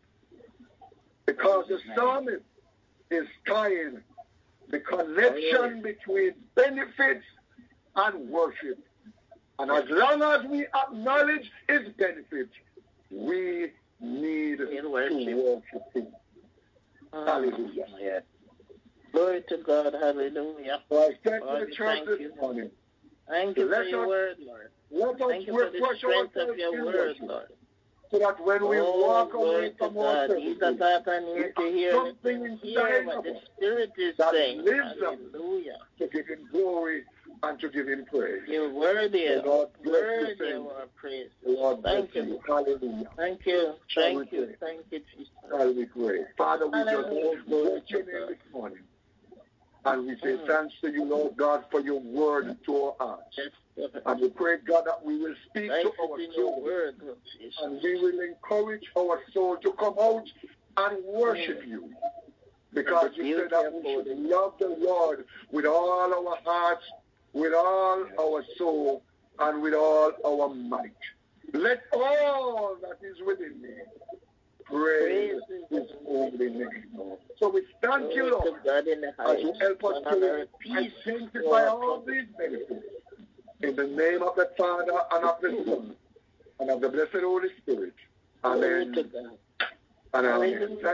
Because the psalmist is tying the connection between benefits and worship. And as long as we acknowledge its benefits, we need to worship him. Hallelujah. Yes. Glory to God. Hallelujah. So I said to Lord, the we church thank this you. morning, Thank you Let for your us- word, Lord. let us Thank you for the refresh strength ourselves of your in word, worship, Lord. so that when we Oh, walk glory away to from our God. These services, are not an ear to hear. Let something them hear inside what of the us Spirit is that saying. lives up Hallelujah. to give him glory and to give him praise. You're worthy, The Lord bless you, worthy saints. of our praise. The Lord bless Thank you. you. Hallelujah. Thank you. Shall Thank we you. pray? Thank you, Jesus. Shall we pray? Father, we just Hallelujah. bless your name this morning. And we say Mm. thanks to you, Lord God, for your word to our hearts. Yes, Lord. And we pray, God, that we will speak Thank to you our in your soul. word, Lord Jesus. And we will encourage our soul to come out and worship you. Because you said that we should love the Lord with all our hearts, with all our soul, and with all our might. Let all that is within me praise his holy name. So we thank you, Glory to Lord, God in the as highest. you help us And on to earth, peace. identify all these benefits. In the name of the Father, and of the Son, and of the blessed Holy Spirit. Glory Amen. to God. And amen. Hallelujah. Thank